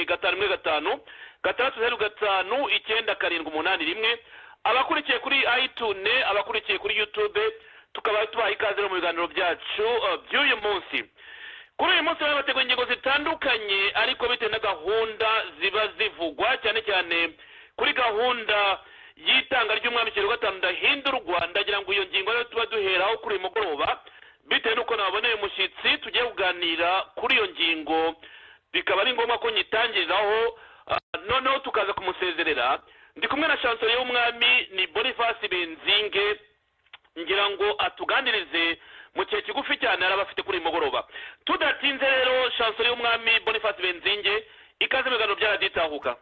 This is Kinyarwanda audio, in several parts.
5 615 abakurikiye kuri iTunes abakurikiye kuri YouTube tukaba tubaha ikaze mu biganiro byacu by'uyu munsi. Kuri uyu munsi bateguye ingingo zitandukanye ariko bitewe na gahunda ziba zivugwa cyane cyane kuri gahunda y'itanga ry'umwami Kigeli wa gatanu Ndahindurwa. Ndagira ngo iyo ngingo rero tuba duheraho kuri mugoroba bitewe nuko naboneye umushyitsi tugiye kuganira kuri iyo ngingo, bikaba ari ngombwa ko nyitangiriraho noneho tukaza kumusezerera. Ndi kumwe na chancelier y'umwami ni Boniface Benzinge, ngira ngo atuganirize mu gihe kigufi cyane arabafite kuri mugoroba. Tudatinze rero chancelier y'umwami Boniface Benzinge, ikaze mu biganiro byaraditahuka.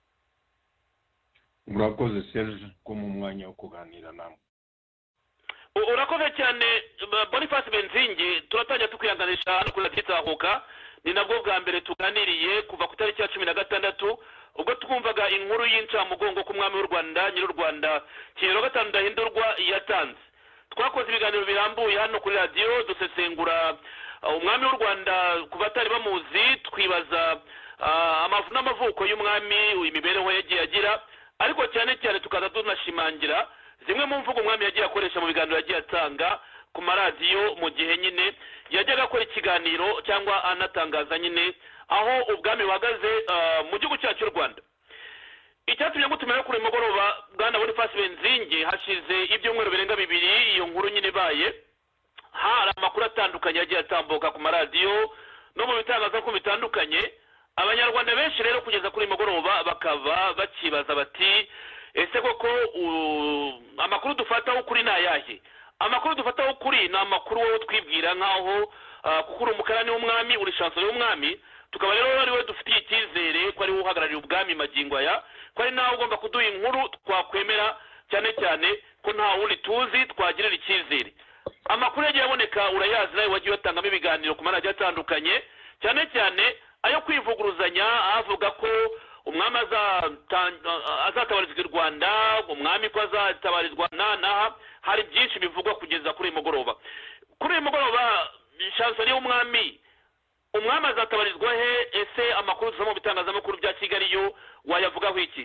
Murakoze Serge ko mu mwanya wo kuganira namwe. Urakoze cyane Boniface Benzinge, turatangira tukwihanganisha hano kuri raditahuka. Ni nabwo bwa mbere tuganiriye kuva ku tariki ya 16 ubwo twumvaga inkuru y'incamugongo ku mwami w'u Rwanda nyiri Rwanda Kigeli wa gatanu Ndahindurwa yatanze. Twakoze ibiganiro birambuye hano kuri radio dusesengura umwami w'u Rwanda ku batari bamuzi, twibaza n'amavuko y'umwami, imibereho yagiye agira, ariko cyane cyane tukaza tunashimangira zimwe mu mvugo umwami yagiye akoresha mu biganiro yagiye atanga ku maradiyo mu gihe nyine yajyaga akora ikiganiro cyangwa anatangaza nyine aho ubwami buhagaze mu gihugu cyacu cy'u Rwanda. Icyatumye gutumira kuri mugoroba bwana Boniface Benzinge, hashize ibyumweru birenga 2 iyo nkuru nyine baye, hari amakuru atandukanye yagiye atambuka ku maradiyo no mu bitangazamakuru bitandukanye. Abanyarwanda benshi rero kugeza kuri mugoroba bakaba bakibaza bati ese koko amakuru dufataho ukuri nayahe? Amakuru dufataho ukuri ni amakuru wowe twibwira nkaho kuko uri umukarani w'umwami, uri chancelier y'umwami, tukaba rero ari we dufitiye icyizere ko ari we uhagarariye ubwami magingo aya, ko ari nawe ugomba kuduha inkuru twakwemera, cyane cyane ko nta wundi tuzi twagirira icyizere. Amakuru yagiye aboneka urayazi nawe wagiye watangamo ibiganiro ku maradiyo atandukanye, cyane cyane ayo kwivuguruzanya avuga ko umwami azatabarizwa i Rwanda, umwami ko azatabarizwa naha. Hari byinshi bivugwa kugeza kuri mugoroba. Kuri mugoroba chancelier y'umwami, umwami azatabarizwa he? Ese amakuru dusoma mu bitangazamakuru bya Kigali yo wayavugaho iki?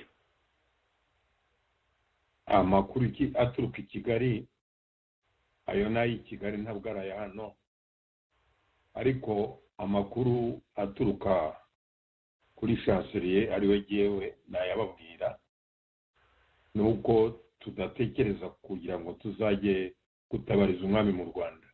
Amakuru aturuka i Kigali ayo nayi Kigali ntabwo ari aya hano, ariko amakuru aturuka kuri chancelier ari we jewe nayababwira, nuko tudatekereza kugira ngo tuzajye gutabariza umwami mu Rwanda,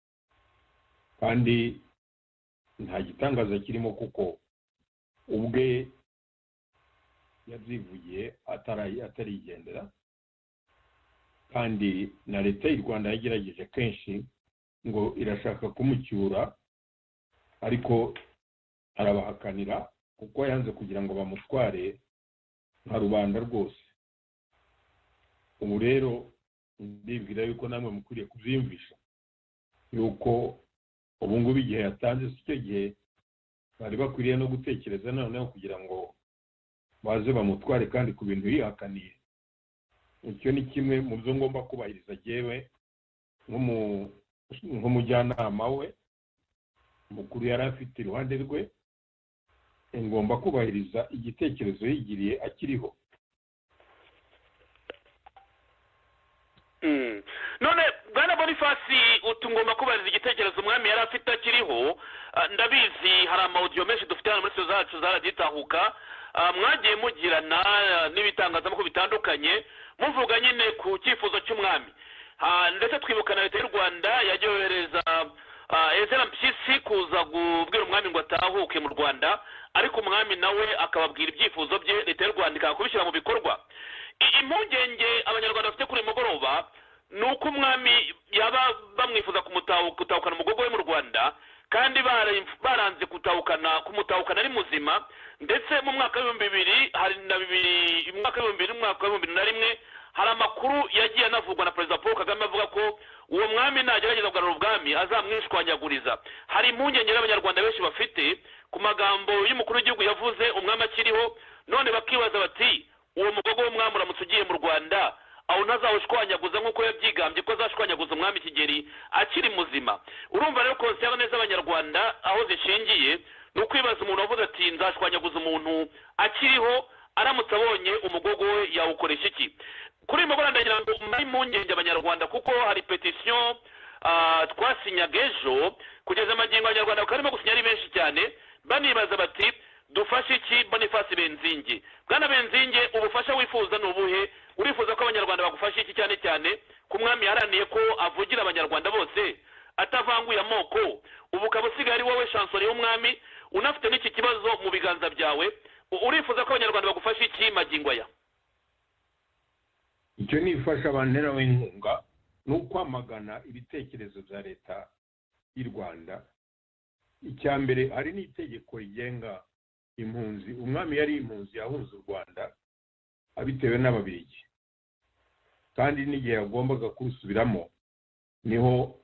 kandi nta gitangaza kirimo kuko ubwe yabyivugiye atarigendera, kandi na leta y'u Rwanda yagerageje kenshi ngo irashaka kumucyura, ariko arabahakanira kuko yanze kugira ngo bamutware nka rubanda rwose. Ubu rero ndibwira yuko namwe mukwiriye kubyiyumvisha yuko ubu ngubu igihe yatanze si cyo gihe bari bakwiriye no gutekereza noneho kugira ngo baze bamutware kandi ku bintu yihakaniye. Icyo ni kimwe mu byo ngomba kubahiriza jewe nk'umujyanama we mukuru yari afite iruhande rwe, ngomba kubahiriza igitekerezo yigiriye akiriho. None bwana Boniface, utungomba kubahiriza igitekerezo umwami yari afite akiriho. Ndabizi hari amaudio menshi dufite hano muri studio zacu zaraditahuka, mwagiye mugirana n'ibitangazamakuru bitandukanye muvuga nyine ku cyifuzo cy'umwami, ndetse twibukana leta y'u Rwanda yagiyohereza Ezra Mpyisi kuza kubwira umwami ngo atahuke mu Rwanda, ariko umwami nawe akababwira ibyifuzo bye, leta y'u Rwanda ikabishyira mu bikorwa. Impungenge abanyarwanda bafite kuri mugoroba ni uko umwami yaba bamwifuza kumutahukana umugogo we mu Rwanda, kandi baranze kumutahukana ari muzima, ndetse mu mwaka wa 2000 hari na 2000 mu mwaka wa 2001 hari amakuru yagiye anavugwa na Perezida Paul Kagame avuga ko uwo mwami nagerageza kugarura ubwami azamwishwanyaguriza. Hari impungenge y'abanyarwanda benshi bafite ku magambo y'umukuru w'igihugu yavuze umwami akiriho, none bakibaza bati uwo mugogo w'umwami uramutse ugiye mu Rwanda aho ntazawushwanyaguza nk'uko yabyigambye ko azashwanyaguza umwami Kigeli akiri muzima. Urumva rero konsiyo neza abanyarwanda aho zishingiye ni ukwibaza umuntu wavuze ati nzashwanyaguza umuntu akiriho aramutse abonye umugogo we yawukoresha iki. kuri uyu mugoroba ndagira ngo muri impungenge abanyarwanda kuko hari petisiyo twasinyaga ejo kugeza amagingo abanyarwanda bakarimo gusinya ari benshi cyane banibaza bati dufashe iki Boniface Benzinge. Bwana Benzinge, ubufasha wifuza ni ubuhe? urifuza ko abanyarwanda bagufasha iki cyane cyane ku mwami yaraniye ko avugira abanyarwanda bose atavanguye amoko, ubu ukaba usigaye ari wowe chansori y'umwami unafite n'iki kibazo mu biganza byawe, urifuza ko abanyarwanda bagufasha iki magingo aya? icyo nifasha abantera w'inkunga ni ukwamagana ibitekerezo bya leta y'u Rwanda. icya mbere hari n'itegeko rigenga impunzi. umwami yari impunzi yahunze u Rwanda abitewe n'Ababiligi, kandi n'igihe yagombaga kurusubiramo niho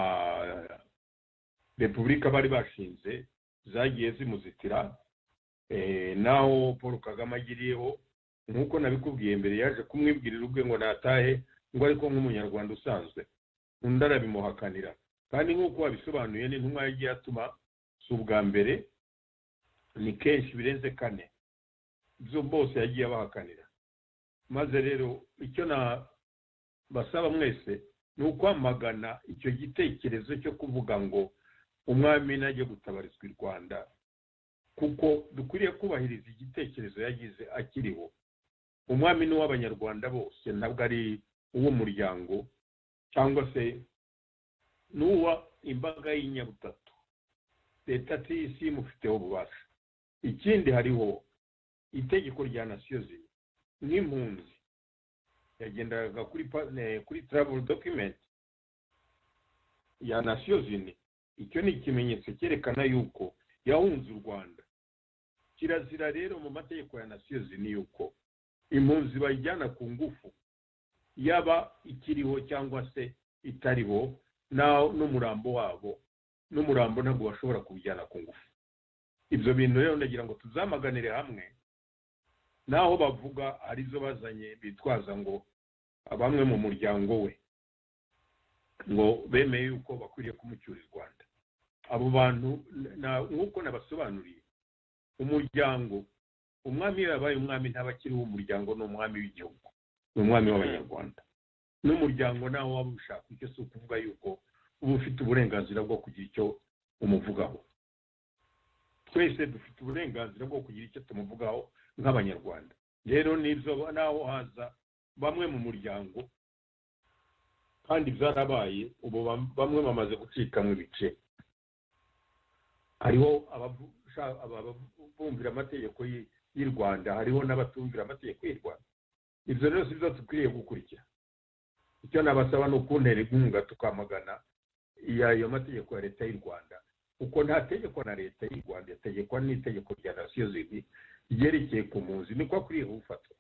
repubulika bari bashinze zagiye zimuzitira, naho Paul Kagame agiriyeho nk'uko nabikubwiye mbere, yaje kumwibwirira ubwe ngo natahe ngo ariko nk'umunyarwanda usanzwe, undi arabimuhakanira. kandi nk'uko wabisobanuye n'intumwa yagiye atuma si ubwa mbere, ni kenshi birenze 4 ibyo bose yagiye abahakanira. maze rero icyo basaba mwese ni ukwamagana icyo gitekerezo cyo kuvuga ngo umwami najye gutabarizwa i Rwanda, kuko dukwiriye kubahiriza igitekerezo yagize akiriho. umwami ni w'abanyarwanda bose, ntabwo ari uw'umuryango cyangwa se n'uwa imbaga y'inyabutatu. leta y'isi imufiteho ububasha. ikindi hariho itegeko rya Nations Unies. nk'impunzi yagendaga kuri travel document ya Nations Unies. icyo ni ikimenyetso cyerekana yuko yahunze u Rwanda. kirazira rero mu mategeko ya Nations Unies yuko impunzi bayijyana ku ngufu, yaba ikiriho cyangwa se itariho, n'umurambo wabo. n'umurambo ntabwo bashobora kuwujyana ku ngufu. ibyo bintu rero ndagira ngo tuzamaganire hamwe. naho bavuga arizo bazanye bitwaza ngo bamwe mu muryango we ngo bemeye yuko bakwiriye kumucyura i Rwanda. abo bantu nk'uko nabasobanuriye, umuryango, umwami yabaye umwami ntabakiriho umuryango, ni umwami w'igihugu, ni umwami w'abanyarwanda. n'umuryango naho waba ushaka icyo, si ukuvuga yuko uba ufite uburenganzira bwo kugira icyo umuvugaho. twese dufite uburenganzira bwo kugira icyo tumuvugaho nk'abanyarwanda. rero nibyo naho haza bamwe mu muryango, kandi byarabaye, ubu bamwe bamaze gucika mu bice. hariho abumvira amategeko y'u Rwanda, hariho n'abatumvira amategeko y'u Rwanda. ibyo rero si byo dukwiriye gukurikira. icyo nabasaba ni ukuntera inkunga tukamagana ayo mategeko ya leta y'u Rwanda, kuko nta tegeko na leta y'u Rwanda yategekwa n'itegeko rya Nations Unies ryerekeye ku mpunzi, niko akwiriye gufatwa.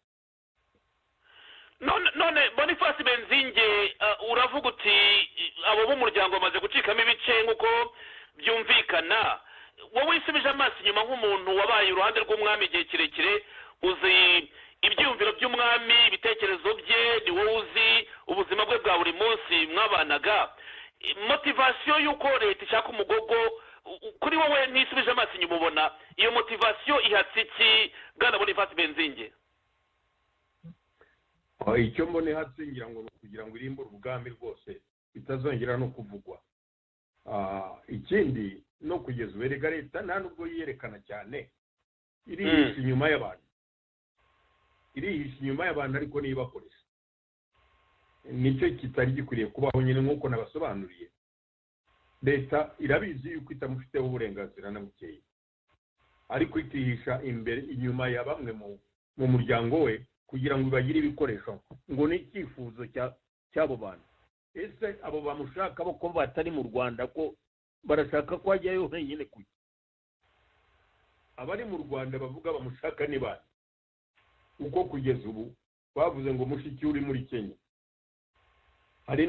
none Boniface Benzinge, uravuga uti abo b'umuryango bamaze gucikamo ibice nk'uko byumvikana. wowe wisubije amaso inyuma nk'umuntu wabaye uruhande rw'umwami igihe kirekire, uzi ibyiyumviro by'umwami, ibitekerezo bye, ni wowe uzi ubuzima bwe bwa buri munsi mwabanaga. motivasiyo y'uko leta ishaka umugogo, kuri wowe ntisubije amaso inyuma ubona iyo motivasiyo ihatse iki bwana Boniface Benzinge? icyo mbona ihatse ngira ngo kugira ngo irimbure ubwami rwose bitazongera no kuvugwa. ikindi no kugeza ubu erega leta nta nubwo yiyerekana cyane, irihisha inyuma y'abantu, ariko nibakoresha. nicyo kitari gikwiriye kubaho nyine, nk'uko nabasobanuriye. leta irabizi yuko itamufiteho uburenganzira na bukeya, ariko itihisha inyuma ya bamwe mu muryango we kugira ngo bagire ibikoresho, ngo ni icyifuzo cy'abo bantu. ese abo bamushaka bo ko batari mu Rwanda, ko barashaka ko ajyayo wenyine kujya? abari mu Rwanda bavuga bamushaka ni bande? uko kugeza ubu bavuze ngo mushiki uri muri Kenya, hari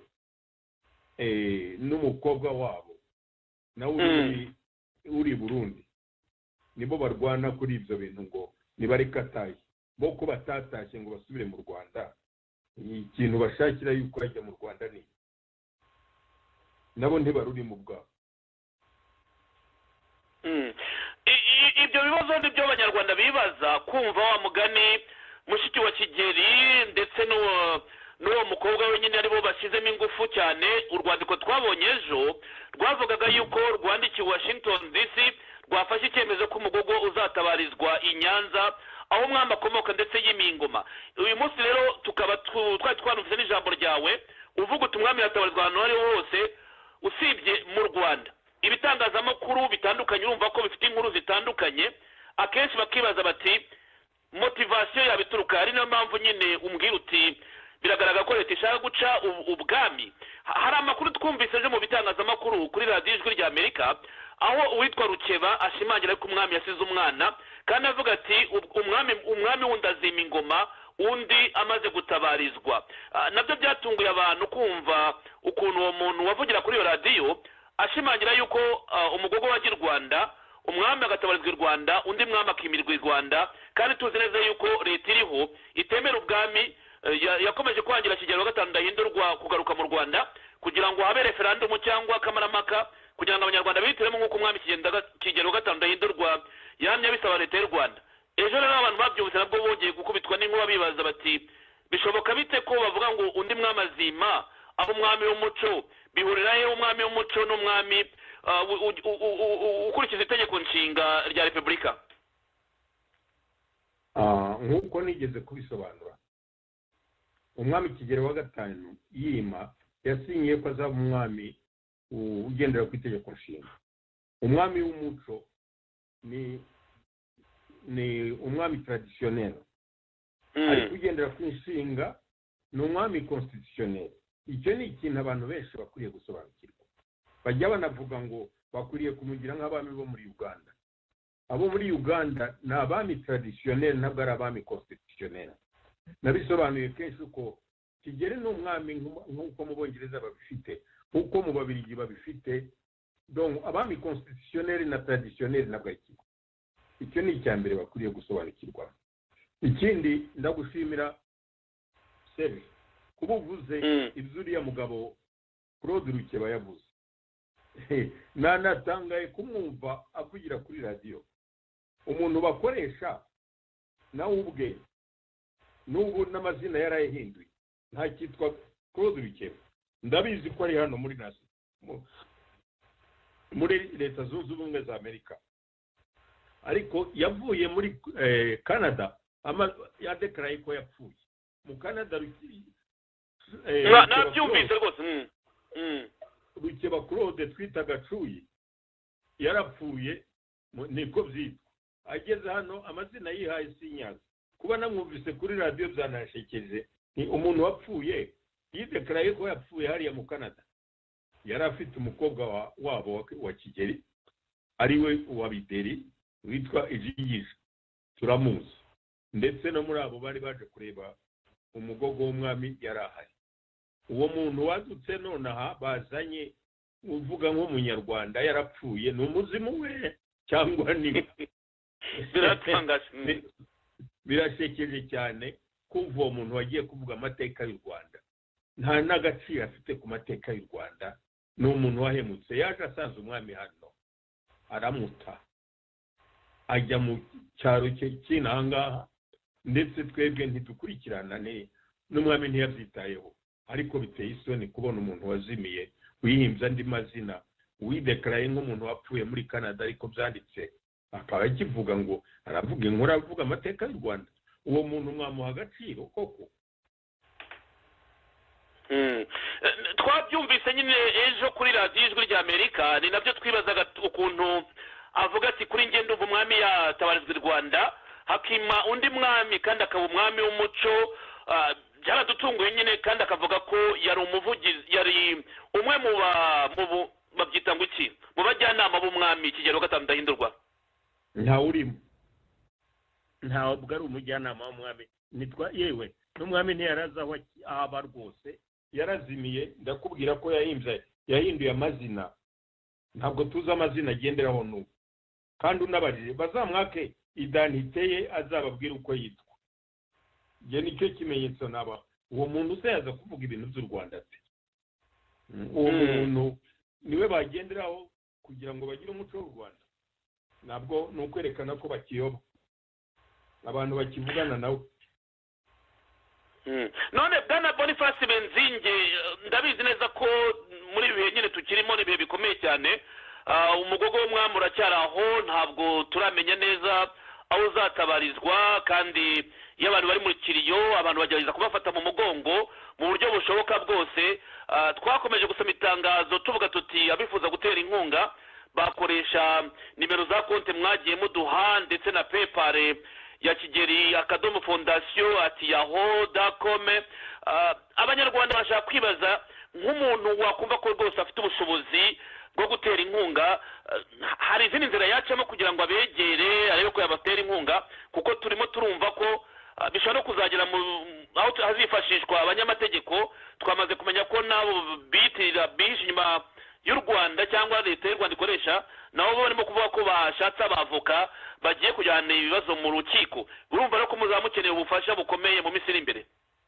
n'umukobwa wabo nawe uri Burundi, nibo barwana kuri ibyo bintu ngo nibareka ataye. bo ko batatashye ngo basubire mu Rwanda, ikintu bashakira yuko bajya mu Rwanda ni nabo ntibaruri mu bwabo. ibyo bibazo ni byo abanyarwanda bibaza, kumva wa mugani mushiki wa Kigeli ndetse n'uwo mukobwa wenyine aribo bashyizemo ingufu cyane. Urwandiko twabonye ejo rwavugaga yuko rwandikiwe Washington DC rwafashe icyemezo ko umugogo uzatabarizwa i Nyanza aho umwami akomoka ndetse y'imingoma. Uyu munsi rero tukaba twari twanumvise n'ijambo ryawe uvuga uti umwami yatabarizwa ahantu ari hose usibye mu Rwanda. Ibitangazamakuru bitandukanye urumva ko bifite inkuru zitandukanye, akenshi bakibaza bati motivasiyo yabituruka, ari nayo mpamvu nyine umbwira uti biragaragara ko leta ishaka guca ubwami. Hari amakuru twumvise ejo mu bitangazamakuru kuri radiyo Ijwi rya Amerika aho uwitwa Rukeba ashimangira ko umwami yasize umwana, kandi avuga ati umwami wundi azima ingoma undi amaze gutabarizwa. Nabyo byatunguye abantu kumva ukuntu uwo muntu wavugira kuri iyo radiyo ashimangira yuko umugogo wajya i Rwanda, umwami agatabarizwa i Rwanda, undi mwami akimirwa i Rwanda, kandi tuzi neza yuko leta iriho itemera ubwami. Yakomeje kwangira Kigeli wa gatanu Ndahindurwa kugaruka mu Rwanda kugira ngo habe referandumu cyangwa akamaramaka kugira ngo abanyarwanda bihitiremo nk'uko umwami Kigeli wa gatanu Ndahindurwa yahamye bisaba leta y'u Rwanda. Ejo rero abantu babyumvise nabwo bongeye gukubitwa n'inkuba bibaza bati bishoboka bite ko bavuga ngo undi mwami azima aho umwami w'umuco bihurira he umwami w'umuco n'umwami ukurikiza itegeko nshinga rya Repubulika? Nk'uko nigeze kubisobanura, umwami Kigeli wa gatanu yima yasinyiye ko azaba umwami ugendera ku itegeko nshinga. Umwami w'umuco ni umwami traditionnel, ariko ugendera ku nshinga ni umwami constitutionnel. Icyo ni ikintu abantu benshi bakwiriye gusobanukirwa. Bajya banavuga ngo bakwiriye kumugira nk'abami bo muri Uganda. Abo muri Uganda ni abami traditionnel, ntabwo ari abami constitutionnel. Nabisobanuye kenshi uko Kigeli ni umwami nk'uko mu Bongereza babifite, nk'uko mu Babirigi babifite. Donc abami constitutionnel na traditionnel ntabwo ari kimwe. Icyo ni icya mbere bakwiriye gusobanukirwa. Ikindi ndagushimira Serge kuba uvuze iby'uriya mugabo Claude Rukeba yavuze. Natangaye kumwumva avugira kuri radiyo. Umuntu bakoresha nawe ubwe n'ubu n'amazina yarayahinduye, nta cyitwa Claude Rukeba. Ndabizi ko ari hano muri leta zunze ubumwe za Amerika, ariko yavuye muri Canada yadekaraye ko yapfuye mu Canada. Nabyumvise rwose. Rukeba Claude twitaga Cuyi yarapfuye, niko byitwa. Ageze hano amazina yihaye sinyaza. Kuba namwumvise kuri radiyo byanashekeje, ni umuntu wapfuye yidekaraye ko yapfuye hariya mu Canada. Yari afite umukobwa wabo wa Kigeli ariwe wa Bideri witwa Ijigije, turamuzi. Ndetse no muri abo bari baje kureba umugogo w'umwami yari ahari. Uwo muntu wadutse nonaha bazanye uvuga nk'umunyarwanda yarapfuye, ni umuzimu we cyangwa ni biratangaje. Birashekeje cyane kumva uwo muntu wagiye kuvuga amateka y'u Rwanda. Nta n'agaciro afite ku mateka y'u Rwanda. Ni umuntu wahemutse. Yaje asanze umwami hano aramuta ajya mu cyaro cye cy'inahangaha, ndetse twebwe ntidukurikirana n'umwami ntiyabyitayeho. Ariko biteye isoni kubona umuntu wazimiye wihimbye andi mazina, widekaraye nk'umuntu wapfuye muri Canada, ariko byanditse akaba akivuga ngo aravuga inkuru, avuga amateka y'u Rwanda. Uwo muntu mwamuha agaciro koko? Twabyumvise nyine ejo kuri radiyo Ijwi rya Amerika, ni nabyo twibazaga ukuntu avuga ati kuri njye ndumva umwami yatabarizwa i Rwanda hakima undi mwami kandi akaba umwami w'umuco. Byaradutunguye nyine, kandi akavuga ko yari umuvugizi, yari umwe mu babyita ngo iki, mu bajyanama b'umwami Kigeli wa gatanu Ndahindurwa. Ntawe urimo, ntabwo ari umujyanama w'umwami. Yewe n'umwami ntiyaraza aho aba rwose, yarazimiye. Ndakubwira ko yahinduye amazina, ntabwo tuzi amazina agenderaho n'ubu. Kandi unabarire bazamwake idanite ye azababwira uko yitwa. Njye nicyo kimenyetso naba uwo muntu uzayaza kuvuga ibintu by'u Rwanda ate. Uwo muntu niwe bagenderaho kugira ngo bagire umuco w'u Rwanda. nabwo ni ukwerekana ko bakiyoba abantu bakivugana nawe. none bwana Boniface Benzinge ndabizi neza ko muri ibi bihe nyine tukirimo n'ibihe bikomeye cyane, umugogo w'umwami uracyari aho, ntabwo turamenya neza aho uzatabarizwa, kandi iyo abantu bari mu kiriyo abantu bagerageza kubafata mu mugongo mu buryo bushoboka bwose. Twakomeje gusoma itangazo tuvuga tuti abifuza gutera inkunga bakoresha nimero za konti mwagiye muduha ndetse na PayPal ya Kigeli Akadomo Fondation@yahoo.com. Abanyarwanda bashaka kwibaza nk'umuntu wakumva ko rwose afite ubushobozi bwo gutera inkunga, hari izindi nzira yacamo kugira ngo abegere arebe ko yabatera inkunga, kuko turimo turumva ko bishobora no kuzagera aho hazifashishwa abanyamategeko. Twamaze kumenya ko nabo biyitirira bihishe inyuma y'u Rwanda cyangwa leta y'u Rwanda ikoresha, nabo barimo kuvuga ko bashatse abavoka bagiye kujyana ibibazo mu rukiko. Urumva rero ko muzaba mukeneye ubufasha bukomeye mu minsi iri imbere.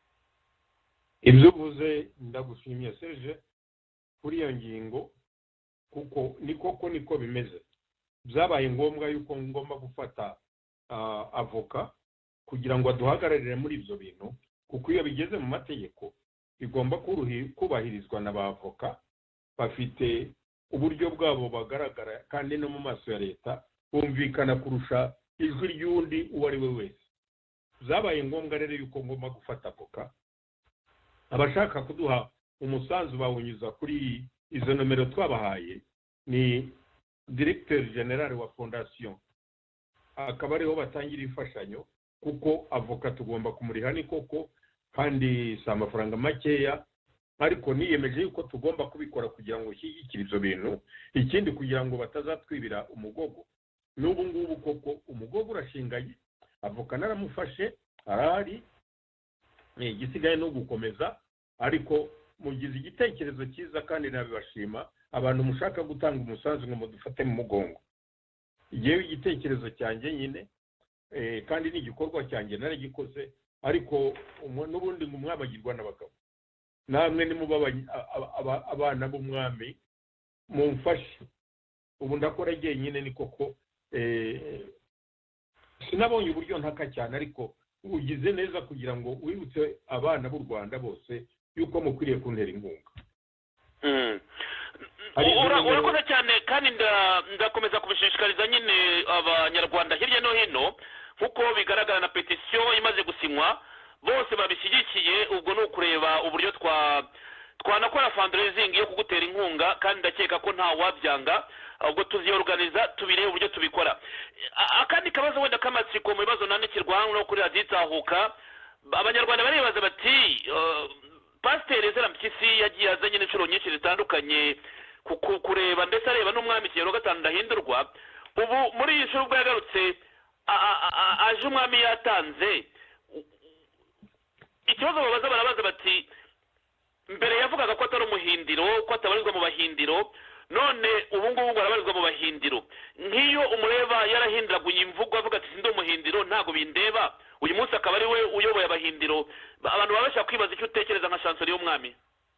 Ibyo uvuze ndagushimiye Serge kuri iyo ngingo, kuko niko bimeze. Byabaye ngombwa yuko ngomba gufata avoka kugira ngo aduhagararire muri ibyo bintu, kuko iyo bigeze mu mategeko bigomba kubahirizwa n'abavoka bafite uburyo bwabo bagaragara kandi no mu maso ya leta bumvikana kurusha ijwi ry'undi uwo ari we wese. Byabaye ngombwa rero yuko ngomba gufata avoka. Abashaka kuduha umusanzu bawunyuza kuri izo nomero twabahaye, ni Directeur General wa Fondation, akaba ariho batangira imfashanyo, kuko avoka tugomba kumuriha ni koko, kandi si amafaranga makeya, ariko niyemeje yuko tugomba kubikora kugira ngo ushyigikire ibyo bintu. Ikindi kugira ngo batazatwibira umugogo. N'ubu ngubu koko umugogo urashingaye, avoka naramufashe arahari, igisigaye no gukomeza. Ariko mugize igitekerezo cyiza kandi nabibashima abantu mushaka gutanga umusanzu ngo mudufate mu mugongo. Yewe igitekerezo cyanjye nyine kandi n'igikorwa cyanjye naragikoze, ariko n'ubundi ngo mwabagirwa n'abagabo. Namwe ni muba abana b'umwami mumfashe. Ubu ndakora jyenyine ni koko, sinabonye uburyo ntaka cyane, ariko ugize neza kugira ngo wibutse abana b'u Rwanda bose yuko mukwiriye kuntera inkunga. Urakoze cyane, kandi ndakomeza kubishishikariza nyine abanyarwanda hirya no hino, nk'uko bigaragara na petisiyo imaze gusinywa bose babishyigikiye. Ubwo ni ukureba uburyo twanakora fundraising yo kugutera inkunga, kandi ndakeka ko nta wabyanga. Ubwo tuziyorganiza tubirebe uburyo tubikora. Akandi kabazo wenda k'amatsiko mu bibazo nandikirwa hano kuri radiyo Itahuka, abanyarwanda baribaza bati Pasiteri Ezra Mpyisi yagiye azanye n'inshuro nyinshi zitandukanye kureba ndetse areba n'umwami Kigeli gatanu ndahindurwa. Ubu muri iyi nshuro ubwo yagarutse aje umwami yatanze, ikibazo babaza barabaza bati mbere yavugaga ko atari umuhindiro, ko atabarizwa mu bahindiro, none ubu ngubu arabarizwa mu bahindiro. Nk'iyo umureba yarahinduraguye imvugo avuga ati sindi umuhindiro ntabwo bindeba, uyu munsi akaba ari we uyoboye abahindiro, abantu baba bashaka kwibaza icyo utekereza nka chancelier y'umwami.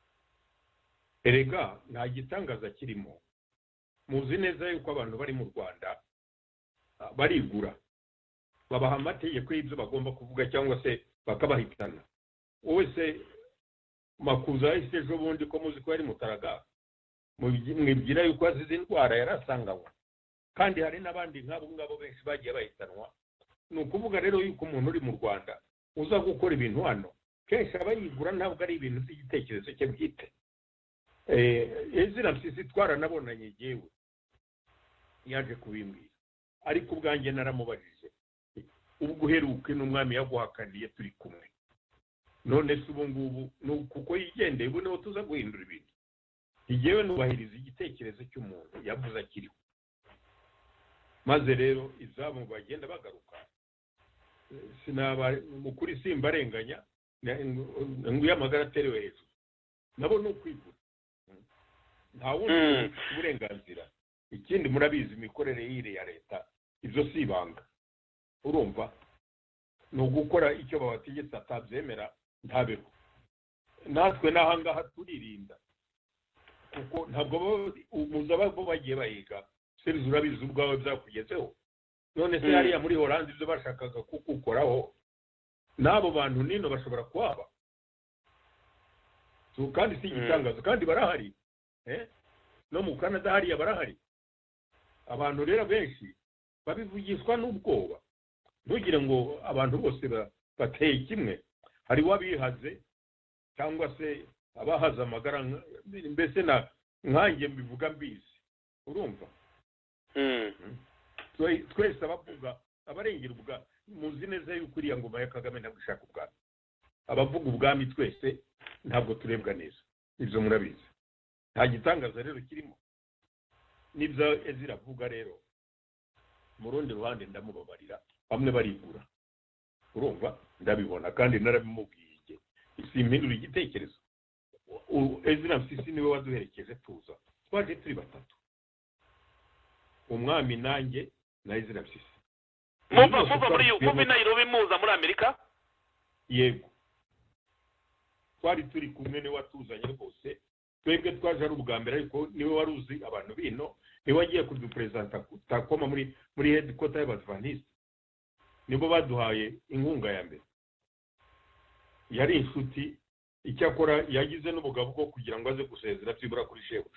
Erega nta gitangaza kirimo. Muzi neza yuko abantu bari mu Rwanda barigura, babaha amategeko y'ibyo bagomba kuvuga cyangwa se bakabahitana. Wowe se Makuza yahise ejo bundi ko muzi ko yari mutaraga, mwibwira yuko azize indwara yarasanganywe, kandi hari n'abandi nk'abo benshi bagiye bahitanwa. Ni ukuvuga rero yuko umuntu uri mu Rwanda uza gukora ibintu hano kenshi aba yigura, ntabwo ari ibintu by'igitekerezo cye bwite. Ezra Mpyisi twaranabonanye yewe yaje kubimbwira, ariko ubwanjye naramubajije ubwo uheruke n'umwami yaguhakaniye turi kumwe, none se ubu ngubu kuko yigendeye ubu niho tuza guhindura ibintu. Igewe nubahiriza igitekerezo cy'umuntu yavuze akiriho, maze rero izabo bagenda bagaruka. Mukuri simbarenganya, ngo yamagara aterewe hejuru, nabo ni ukwigura. Nta wundi uburenganzira. Ikindi murabizi imikorere y'ire ya leta, ibyo si ibanga. Urumva ni ugukora icyo babategetse, atabyemera ntabeho. Natwe n'ahangaha turirinda, kuko ntabwo muza bo bagiye bahiga serivisi urabizi ubwawe byakugezeho none se hariya muri Hollande ibyo bashakaga kugukoraho n'abo bantu nino bashobora kuhaba kandi si igitangazo kandi barahari no mu Canada hariya barahari abantu rero benshi babivugishwa n'ubwoba ntugire ngo abantu bose bateye kimwe hari wabihaze cyangwa se abahaza amagara mbese nkanjye mbivuga mbizi urumva twese abavuga abarengera ubwami muzi neza yuko uriya ngoma ya Kagame ntabwo ishaka ubwami abavuga ubwami twese ntabwo turebwa neza ibyo murabizi nta gitangaza rero kirimo n'ibyo Ezira avuga rero mu rundi ruhande ndamubabarira bamwe barigura urumva ndabibona kandi narabimubwiye simpindura igitekerezo Ezira Mpyisi niwe waduherekeje tuza twaje turi batatu umwami nanjye na Ezira Mpyisi muva Nairobi muza muri Amerika yego twari turi kumwe niwe watuzanye rwose twebwe twaje ari ubwa mbere ariko niwe wari uzi abantu bino niwe wagiye kuduperezanta kutakoma muri headquarter y'Abadventiste nibo baduhaye inkunga ya mbere yari inshuti icyakora yagize n'ubugabo bwo kugira ngo aze gusezera byibura kuri shebuja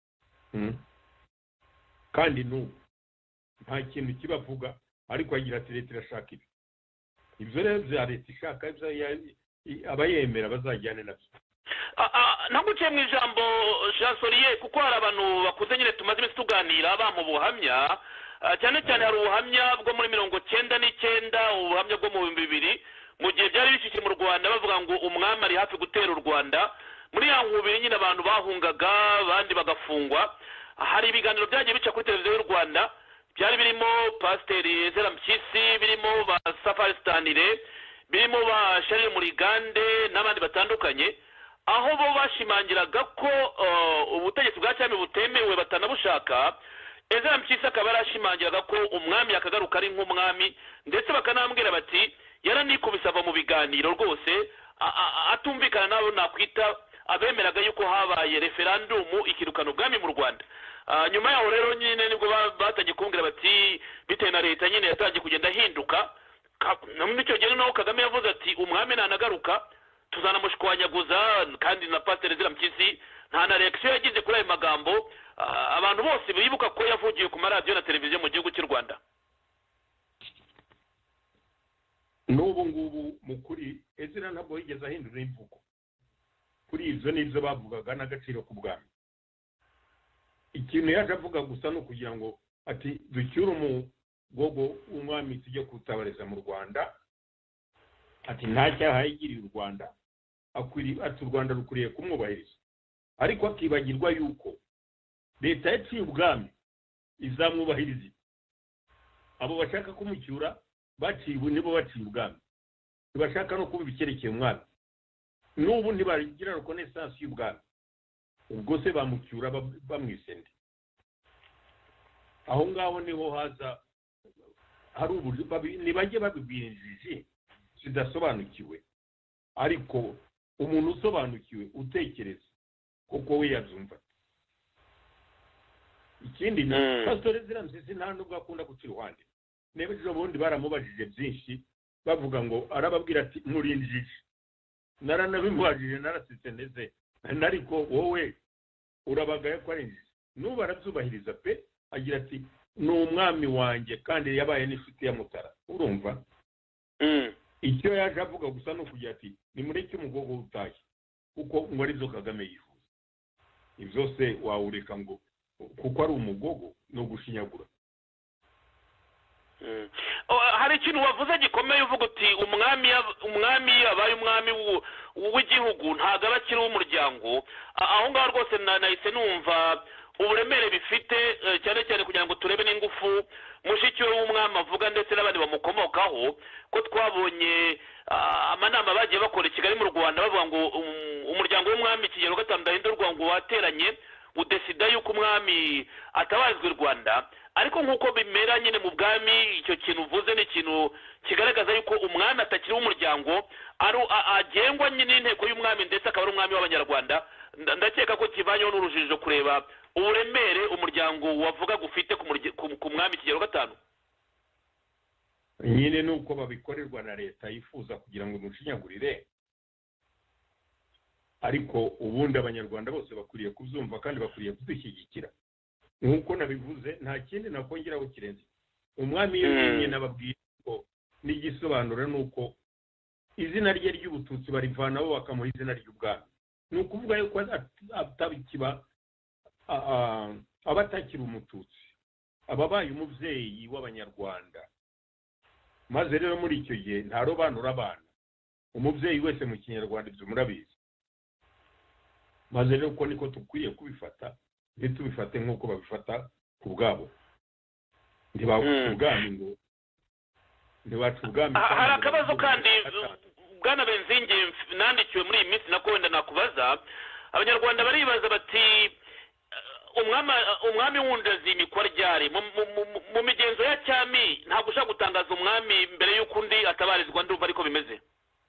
kandi n'ubu nta kintu kibavuga ariko agira ati leta irashaka ibi ibyo rero bya leta ishaka abayemera bazajyane nabyo naguciye mu ijambo Jean Sorier kuko hari abantu bakuze nyine tumaze iminsi tuganira bamu buhamya cyane cyane hari ubuhamya bwo muri 1999 ubuhamya bwo mu 2000 mu gihe byari bishyikira mu Rwanda bavuga ngo umwami ari hafi gutera u Rwanda muri ya nkubiri nyine abantu bahungaga abandi bagafungwa hari ibiganiro byagiye bica kuri televiziyo y'u Rwanda byari birimo Pasiteri Ezira Mpyisi birimo ba Safari Stanley birimo ba Charles Murigande n'abandi batandukanye aho bo bashimangiraga ko ubutegetsi bwa cyami butemewe batanabushaka Ezira Mpyisi akaba yarashimangiraga ko umwami yakagaruka ari nk'umwami ndetse bakanambwira bati yaranikubise ava mu biganiro rwose atumvikana nabo nakwita abemeraga yuko habaye referandumu ikirukana ubwami mu Rwanda nyuma yaho rero nyine nibwo batangiye kumbwira bati bitewe na leta nyine yatangiye kugenda hinduka muri icyo gihe naho Kagame yavuze ati umwami nanagaruka tuzanamushwanyaguza kandi na Pasiteri Ezira Mpyisi nta na reaction yagize kuri ayo magambo abantu bose bibuka ko yavugiye ku maradiyo na televiziyo mu gihugu cy'u Rwanda n'ubu ngubu mukuri Ezira ntabwo yigeze ahindura imvugo kuri ibyo n'ibyo bavugaga n'agaciro k'ubwami ikintu yaje avuga gusa no kugira ngo ati ducyure umugogo w'umwami tujye kutabariza mu Rwanda ati nta cyaha yigiriye u Rwanda ati u Rwanda rukuriye kumwubahiriza ariko akibagirwa yuko leta yaciye ubwami izamwubahiriza abo bashaka kumucyura baciwe nibo baciye ubwami ntibashaka no kuba ibikerekeye umwami n'ubu ntibagira reconnaissance y'ubwami ubwo se bamucyura bamwisende aho ngaho niho haza hari uburyo ntibajye babibwira injiji zidasobanukiwe ariko umuntu usobanukiwe utekereza kuko we yabyumva ikindi ni Pasiteri Ezira Mpyisi nta nubwo akunda guca iruhande niba ejo bundi baramubajije byinshi bavuga ngo arababwira ati muri injiji naranabimubajije narasitse neze ariko wowe urabagaye ko ari injiji n'ubu arabyubahiriza pe agira ati ni umwami wanjye kandi yabaye n'inshuti ya Mutara urumva icyo yaje avuga gusa no kugira ati ni muri cyo umugogo utaye kuko ngo ari byo Kagame yifuza ibyo se wawureka ngo kuko ari umugogo no gushinyagura hari ikintu wavuze gikomeye uvuga uti umwami yabaye umwami w'igihugu ntabwo aba akiri uw'umuryango aho ngaho rwose nahise numva uburemere bifite cyane cyane kugira ngo turebe n'ingufu mushiki we w'umwami avuga ndetse n'abandi bamukomokaho ko twabonye amanama bagiye bakora i Kigali mu Rwanda bavuga ngo umuryango w'umwami Kigeli V Ndahindurwa ngo wateranye udesida yuko umwami atabazwe u Rwanda ariko nk'uko bimera nyine mu bwami icyo kintu uvuze ni ikintu kigaragaza yuko umwami atakiri w'umuryango agengwa nyine n'inteko y'umwami ndetse akaba ari umwami w'abanyarwanda ndakeka ko kivanyeho n'urujijo kureba uburemere umuryango wavuga gufite ku mwami Kigeli gatanu. nyine nuko babikorerwa na leta yifuza kugira ngo imushinyagurire, ariko ubundi abanyarwanda bose bakwiriye kubyumva kandi bakwiriye kudushyigikira. nk'uko nabivuze nta kindi nakongeraho kirenze umwami yonyine nababwiye ko n'igisobanuro ni uko izina rye ry'ubututsi barivanaho bakamuha izina ry'ubwami. ni ukuvuga yuko atabikiba aba atakiri umututsi, aba abaye umubyeyi w'abanyarwanda. maze rero muri icyo gihe ntarobanura abana, umubyeyi wese mu kinyarwanda ibyo murabizi. maze rero uko niko dukwiye kubifata, ntitubifate nk'uko babifata ku bwabo. ntibaca ubwami ngo ntibaca ubwami. hari akabazo kandi bwana Benzinge nandikiwe muri iyi minsi nako wenda nakubaza. abanyarwanda baribaza bati umwami wundi azimikwa ryari? mu migenzo ya cyami ntabwo ushaka gutangaza umwami mbere y'uko undi atabarizwa, ndumva ariko bimeze.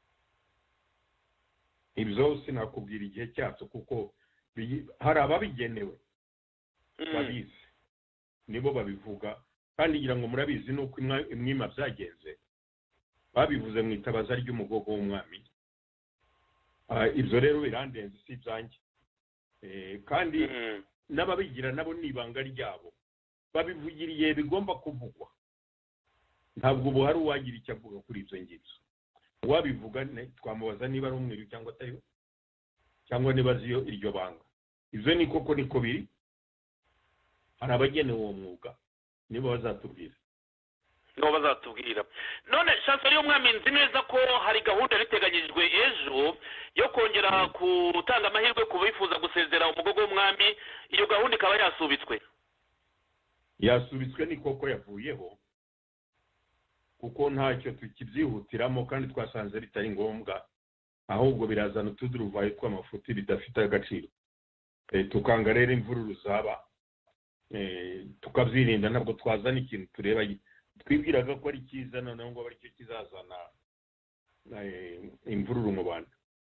ibyo sinakubwira igihe cyabyo kuko hari ababigenewe babizi, nibo babivuga. kandi ngira ngo murabizi nuko imwima byagenze, babivuze mu itabaza ry'umugogo w'umwami. ibyo rero birandenze, si ibyanjye. kandi n'ababigira nabo ni ibanga ryabo, babivugiriye bigomba kuvugwa. ntabwo ubu hari uwagira icyo avuga kuri ibyo ngibyo. uwabivuga twamubaza niba ari umweru cyangwa atari we, cyangwa niba azi iryo banga. ibyo ni koko niko biri. hari abagenewe uwo mwuga, nibo bazatubwira. none chancelier y'umwami, nzi neza ko hari gahunda riteganyijwe ejo yo kongera gutanga amahirwe ku bifuza gusezera umugogo w'umwami. iyo gahunda ikaba yasubitswe ni koko yavuyeho, kuko ntacyo tukibyihutiramo kandi twasanze bitari ngombwa, ahubwo birazana utuduruvayo tw'amafuti bidafite agaciro. tukanga rero imvururu zaba, tukabyirinda. ntabwo twazana ikintu tureba twibwiraga ko ari cyiza noneho ngo ari cyo kizazana imvururu mu bantu.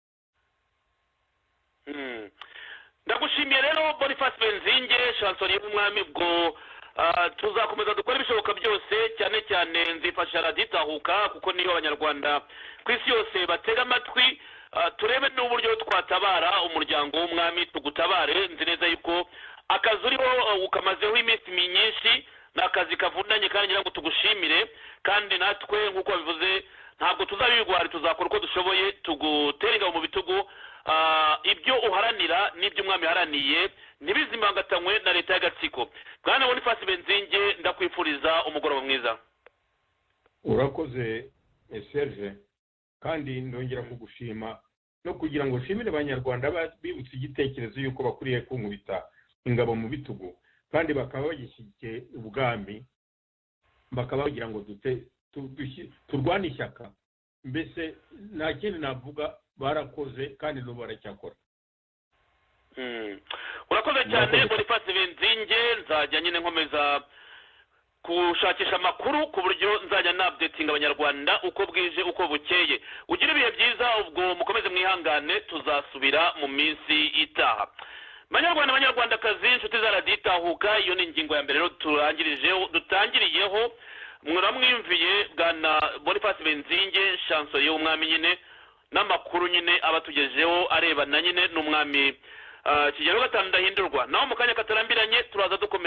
ndagushimiye rero Boniface Benzinge, chancelier y'umwami. ubwo tuzakomeza dukora ibishoboka byose, cyane cyane nzifasha radiyo itahuka kuko niyo abanyarwanda ku isi yose batega amatwi. turebe n'uburyo twatabara umuryango w'umwami, tugutabare. nzi neza yuko akazi uriho ukamazeho iminsi myinshi, ni akazi kavunanye kandi ngira ngo tugushimire. kandi natwe nk'uko babivuze ntabwo tuzabigwari, tuzakora uko dushoboye tugutera ingabo mu bitugu. ibyo uharanira n'ibyo umwami yaraniye ntibizimangatanywe na leta y'agatsiko. bwana Boniface Benzinge, ndakwifuriza umugoroba mwiza. urakoze Serge, kandi ndongera kugushima no kugira ngo nshimire abanyarwanda bibutse igitekerezo y'uko bakwiriye kunkubita ingabo mu bitugu, kandi bakaba bagishyigikiye ubwami, bakaba bagira ngo turwane ishyaka. mbese nta kindi navuga, barakoze kandi n'ubu baracyakora. urakoze cyane Boniface Benzinge. nzajya nyine nkomeza gushakisha amakuru ku buryo nzajya na-updating abanyarwanda uko bwije uko bukeye. ugire ibihe byiza, ubwo mukomeze mwihangane, tuzasubira mu minsi itaha. banyarwandakazi, inshuti za radiyo itahuka, iyo ni ingingo ya mbere rero dutangiriyeho. muramwiyumviye bwana Boniface Benzinge, chancelier y'umwami nyine, n'amakuru nyine abatugejeho arebana nyine n'umwami Kigeli gatanu Ndahindurwa. naho mu kanya katarambiranye turaza dukomeza